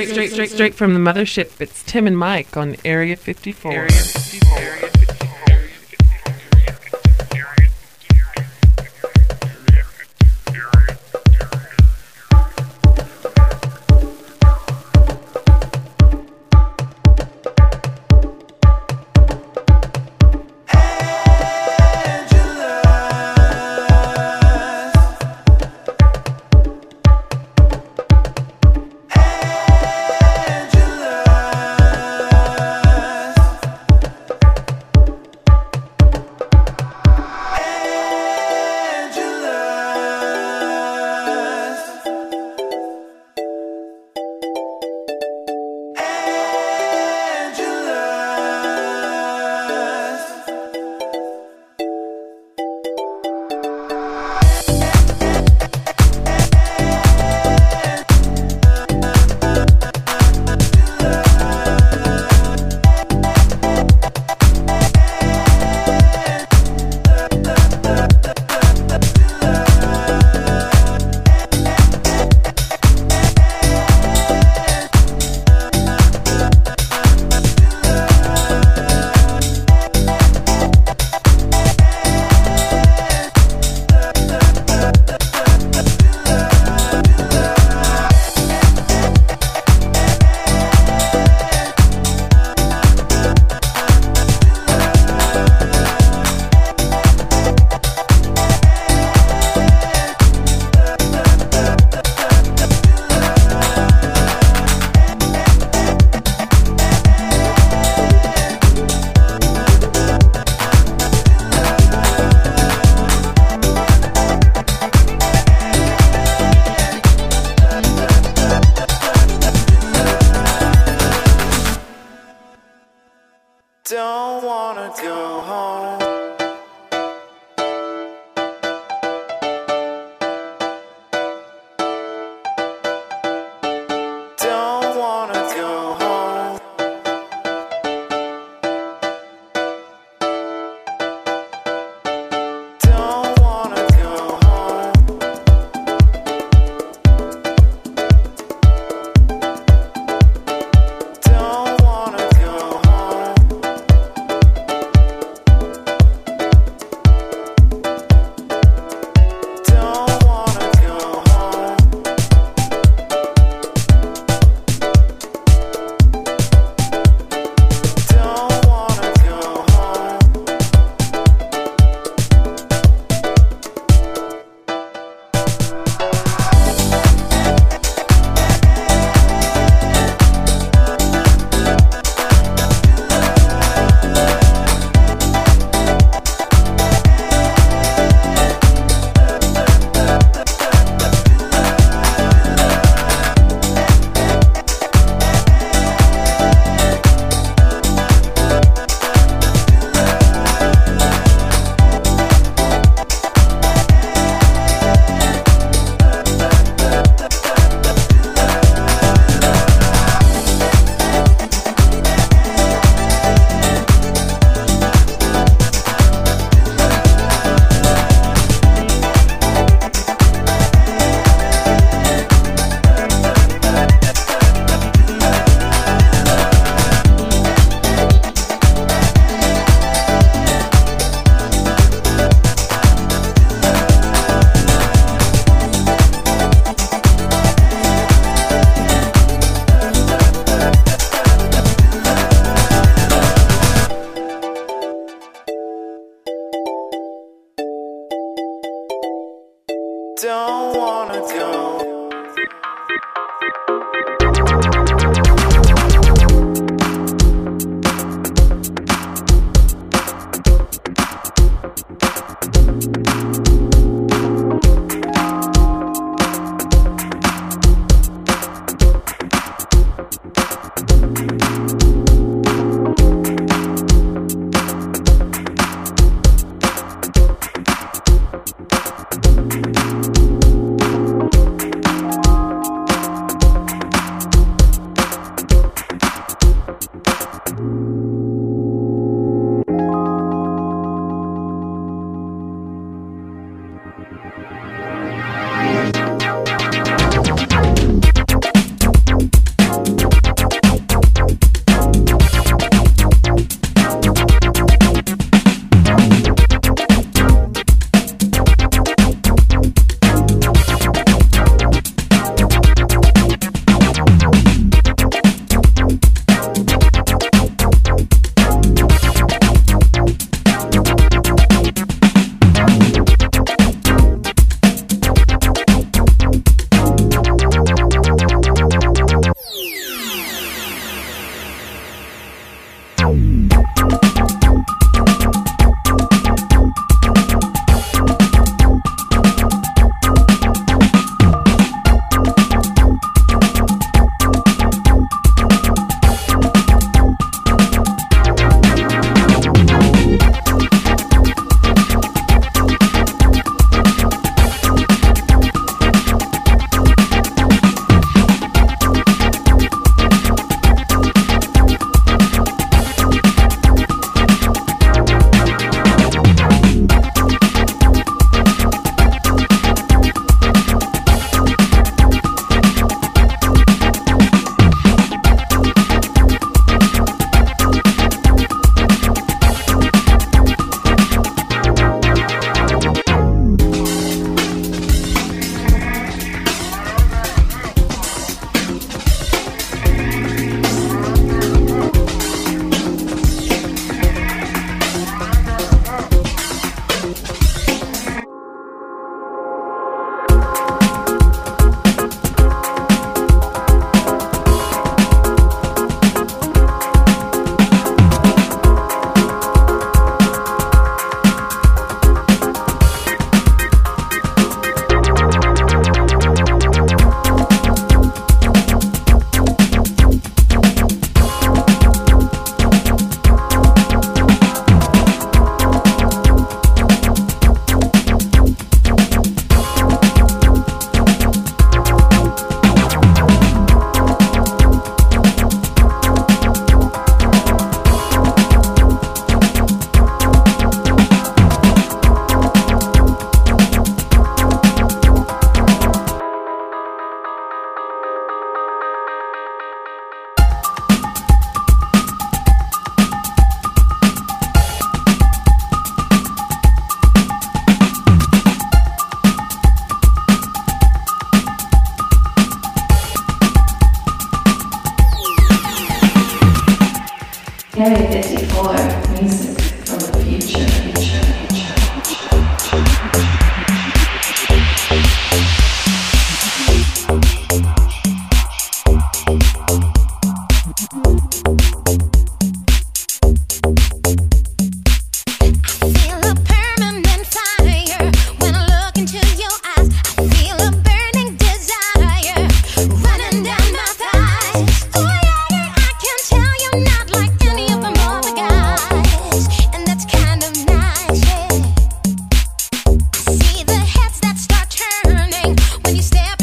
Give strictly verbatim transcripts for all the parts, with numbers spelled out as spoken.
straight, straight, straight, straight from the mothership. It's Tim and Mike on Area fifty-four. Area fifty-four. Area fifty-four. Don't wanna go home. Don't wanna go home. Don't wanna go home. Don't wanna go home. Don't wanna go.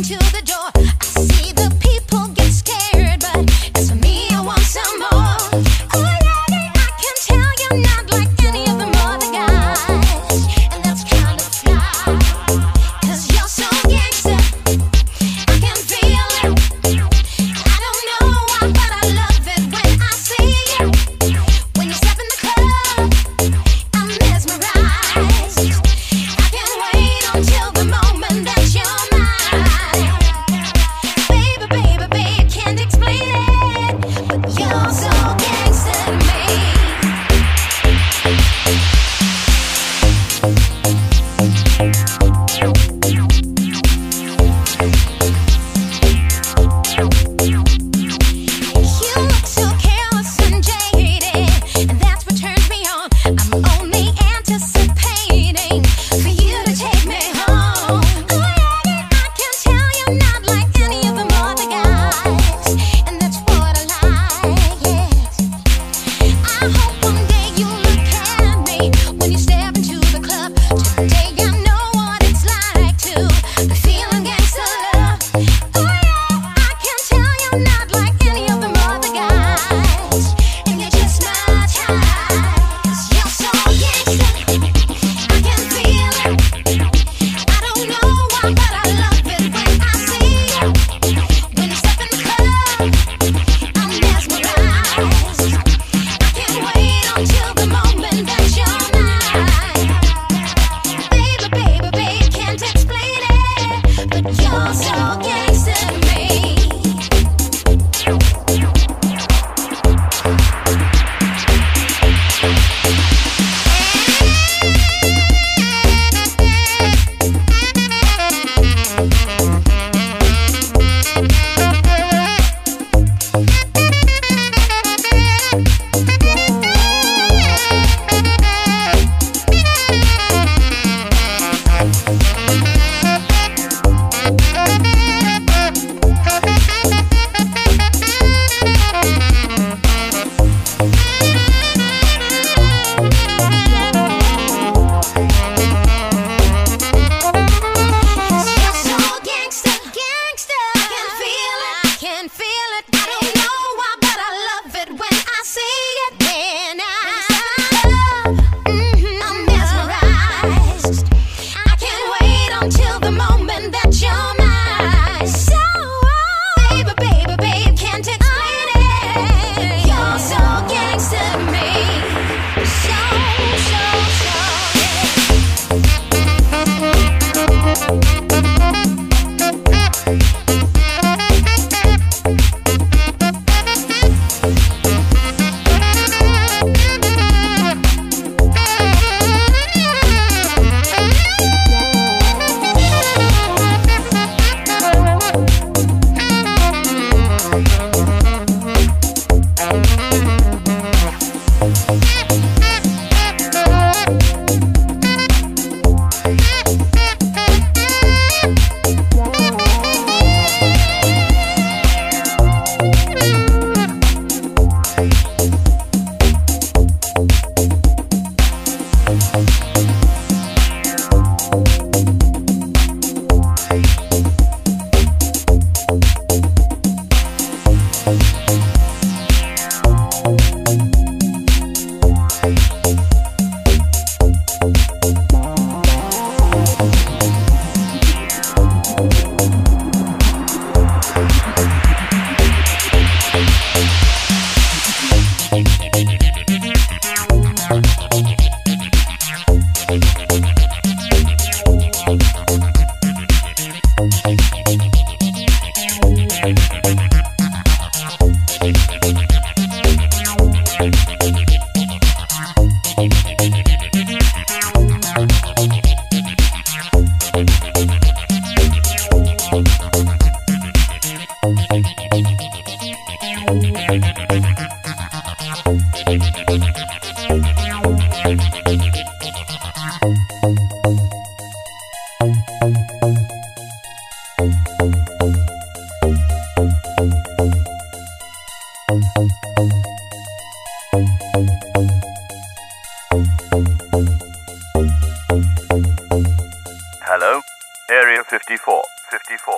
Hello? Area fifty-four, fifty-four, fifty-four.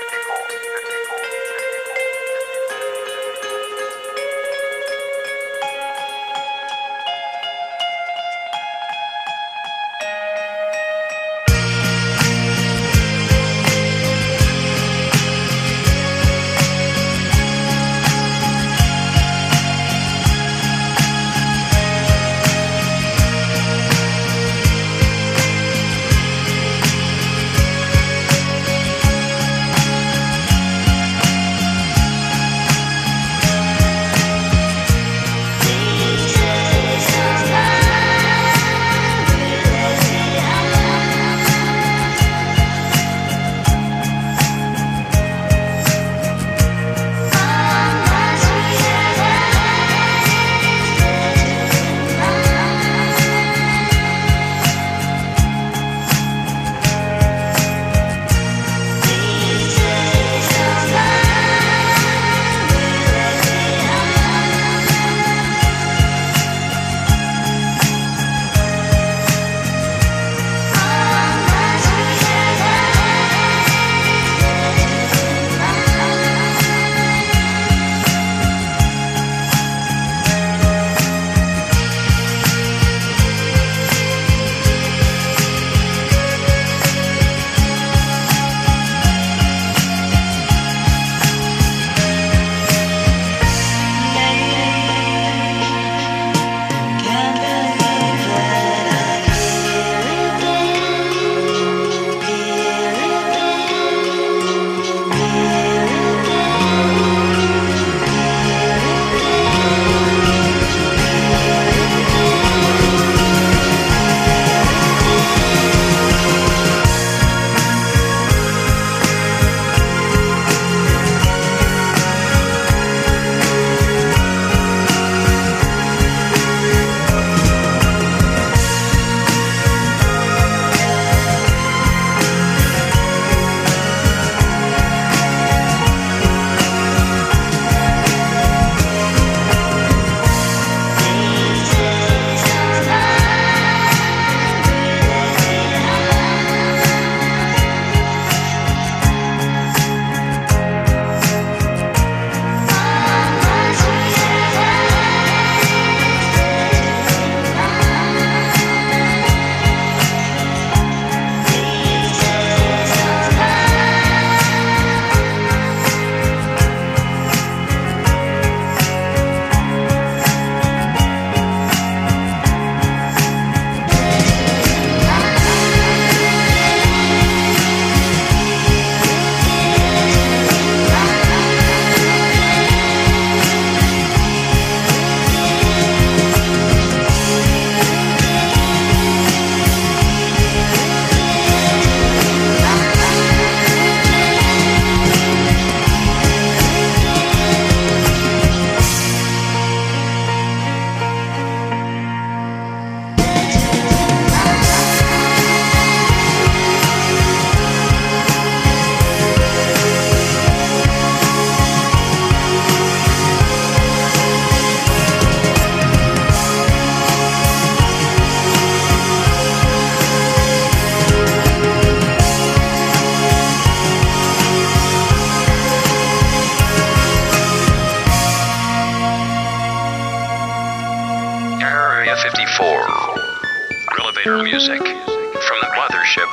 Elevator music from the mothership.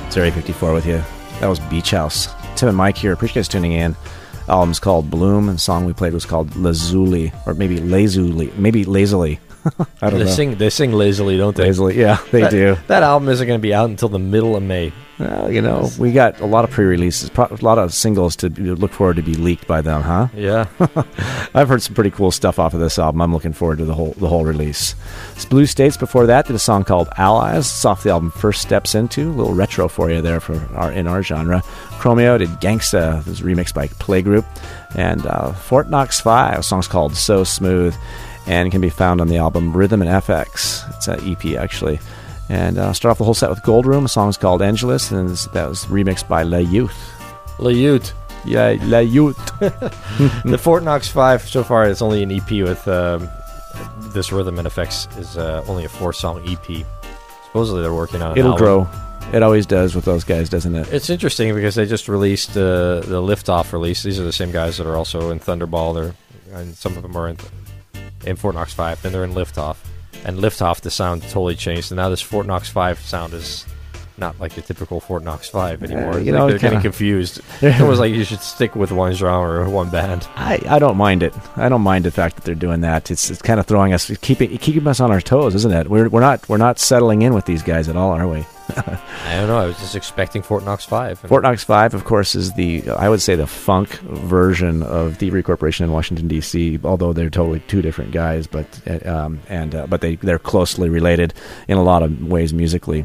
It's Area fifty-four with you. That was Beach House. Tim and Mike here. Appreciate you guys tuning in. Album's called Bloom, and the song we played was called Lazuli, or maybe Lazuli, maybe Lazily. I don't they know. Sing, they sing lazily, don't they? Lazily, yeah, they that, do. That album isn't going to be out until the middle of May. Well, you know, we got a lot of pre-releases, pro- a lot of singles to be- look forward to be leaked by them, huh? Yeah. I've heard some pretty cool stuff off of this album. I'm looking forward to the whole the whole release. It's Blue States before that did a song called Allies. It's off the album First Steps Into. A little retro for you there for our in our genre. Chromeo did Gangsta. This was remixed by Playgroup. And uh, Fort Knox five, a song's called So Smooth, and can be found on the album Rhythm and F X. It's an E P, actually. And uh, start off the whole set with Gold Room. A song's called Angelus, and that was remixed by La Youth. La Youth. Yeah, La Youth. The Fort Knox five, so far, it's only an E P with um, this Rhythm and Effects is uh, only a four-song E P. Supposedly they're working on an It'll album. grow. It always does with those guys, doesn't it? It's interesting because they just released uh, the Liftoff release. These are the same guys that are also in Thunderball. They're, and some of them are in, in Fort Knox five. Then they're in Liftoff. And Liftoff, the sound totally changed. And now this Fort Knox five sound is not like the typical Fort Knox five anymore. Uh, you It's know, like they're kinda- getting confused. It was like you should stick with one genre or one band. I, I don't mind it. I don't mind the fact that they're doing that. It's it's kind of throwing us, keeping keeping us on our toes, isn't it? We're we're not we're not settling in with these guys at all, are we? I don't know. I was just expecting Fort Knox five. Fort Knox five, of course, is the I would say the funk version of Thievery Corporation in Washington D C. Although they're totally two different guys, but uh, um, and uh, but they they're closely related in a lot of ways musically.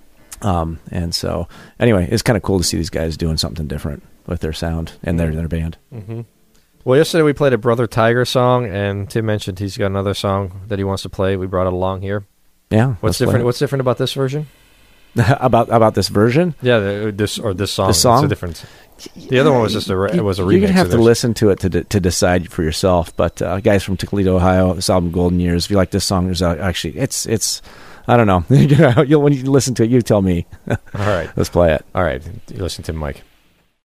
Um, and so anyway, it's kind of cool to see these guys doing something different with their sound and their their band. Mm-hmm. Well, yesterday we played a Brother Tiger song, and Tim mentioned he's got another song that he wants to play. We brought it along here. Yeah, What's let's play different? it. What's different about this version? about about this version? Yeah, the, this or this song. The song? It's a different. The other one was just a re- it was a remix. You're gonna have so to there's- listen to it to de- to decide for yourself. But uh, guys from Toledo, Ohio, this album Golden Years. If you like this song, there's uh, actually it's it's I don't know. You'll, when you listen to it, you tell me. All right, Let's play it. all right. You listen to Mike.